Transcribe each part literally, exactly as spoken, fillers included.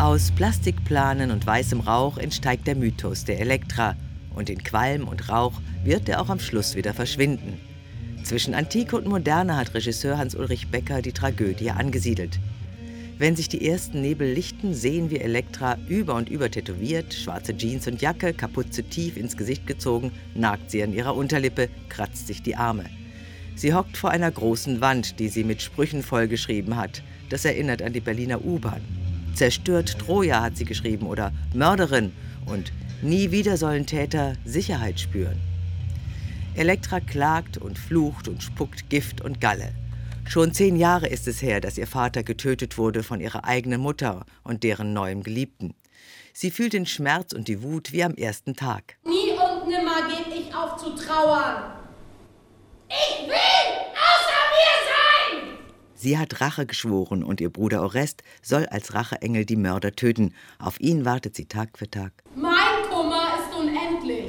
Aus Plastikplanen und weißem Rauch entsteigt der Mythos der Elektra. Und in Qualm und Rauch wird er auch am Schluss wieder verschwinden. Zwischen Antike und Moderne hat Regisseur Hans-Ulrich Becker die Tragödie angesiedelt. Wenn sich die ersten Nebel lichten, sehen wir Elektra über und über tätowiert, schwarze Jeans und Jacke, Kapuze tief ins Gesicht gezogen, nagt sie an ihrer Unterlippe, kratzt sich die Arme. Sie hockt vor einer großen Wand, die sie mit Sprüchen vollgeschrieben hat. Das erinnert an die Berliner U-Bahn. Zerstört Troja hat sie geschrieben oder Mörderin und nie wieder sollen Täter Sicherheit spüren. Elektra klagt und flucht und spuckt Gift und Galle. Schon zehn Jahre ist es her, dass ihr Vater getötet wurde von ihrer eigenen Mutter und deren neuem Geliebten. Sie fühlt den Schmerz und die Wut wie am ersten Tag. Nie und nimmer geb ich auf zu trauern. Ich will außer mir sein! Sie hat Rache geschworen und ihr Bruder Orest soll als Racheengel die Mörder töten. Auf ihn wartet sie Tag für Tag. Mein Kummer ist unendlich.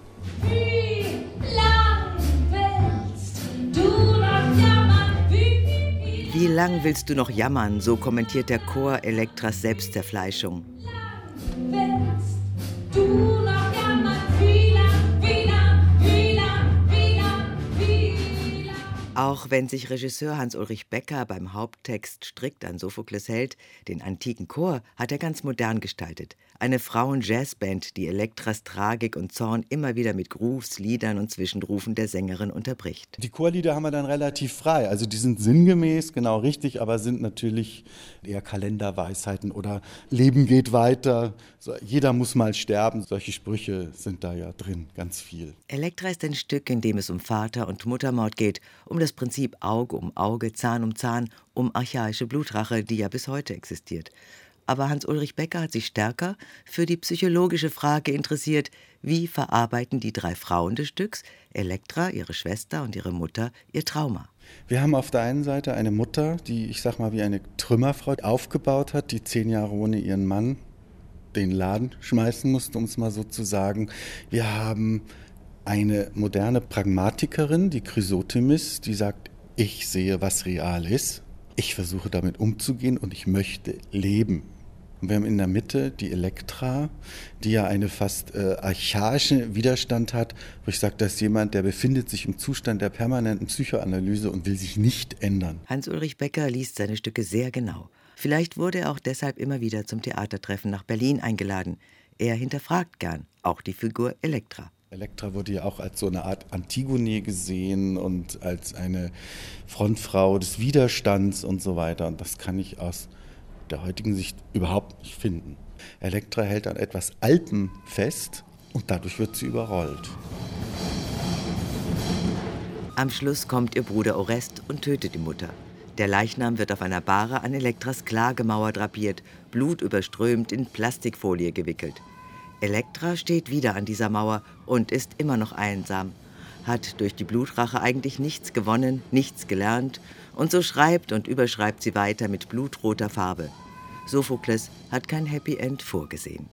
Wie lang willst du noch jammern? Wie, Wie lang willst du noch jammern, so kommentiert der Chor Elektras Selbstzerfleischung. willst du noch jammern? Wie lang, wie lang, wie lang, wie lang, wie lang? Auch wenn sich Regisseur Hans-Ulrich Becker beim Haupttext strikt an Sophokles hält, den antiken Chor hat er ganz modern gestaltet. Eine Frauen-Jazzband, die Elektras Tragik und Zorn immer wieder mit Grooves, Liedern und Zwischenrufen der Sängerin unterbricht. Die Chorlieder haben wir dann relativ frei. Also die sind sinngemäß, genau richtig, aber sind natürlich eher Kalenderweisheiten oder Leben geht weiter, so, jeder muss mal sterben. Solche Sprüche sind da ja drin, ganz viel. Elektra ist ein Stück, in dem es um Vater- und Muttermord geht, um das Prinzip Auge um Auge, Zahn um Zahn, um archaische Blutrache, die ja bis heute existiert. Aber Hans-Ulrich Becker hat sich stärker für die psychologische Frage interessiert, wie verarbeiten die drei Frauen des Stücks, Elektra, ihre Schwester und ihre Mutter, ihr Trauma. Wir haben auf der einen Seite eine Mutter, die, ich sag mal, wie eine Trümmerfrau aufgebaut hat, die zehn Jahre ohne ihren Mann den Laden schmeißen musste, um es mal so zu sagen. Wir haben eine moderne Pragmatikerin, die Chrysothemis, die sagt, ich sehe, was real ist. Ich versuche damit umzugehen und ich möchte leben. Und wir haben in der Mitte die Elektra, die ja einen fast äh, archaischen Widerstand hat, wo ich sage, das ist jemand, der befindet sich im Zustand der permanenten Psychoanalyse und will sich nicht ändern. Hans-Ulrich Becker liest seine Stücke sehr genau. Vielleicht wurde er auch deshalb immer wieder zum Theatertreffen nach Berlin eingeladen. Er hinterfragt gern, auch die Figur Elektra. Elektra wurde ja auch als so eine Art Antigone gesehen und als eine Frontfrau des Widerstands und so weiter. Und das kann ich aus der heutigen Sicht überhaupt nicht finden. Elektra hält an etwas Altem fest und dadurch wird sie überrollt. Am Schluss kommt ihr Bruder Orest und tötet die Mutter. Der Leichnam wird auf einer Bahre an Elektras Klagemauer drapiert, blutüberströmt in Plastikfolie gewickelt. Elektra steht wieder an dieser Mauer und ist immer noch einsam, hat durch die Blutrache eigentlich nichts gewonnen, nichts gelernt und so schreibt und überschreibt sie weiter mit blutroter Farbe. Sophokles hat kein Happy End vorgesehen.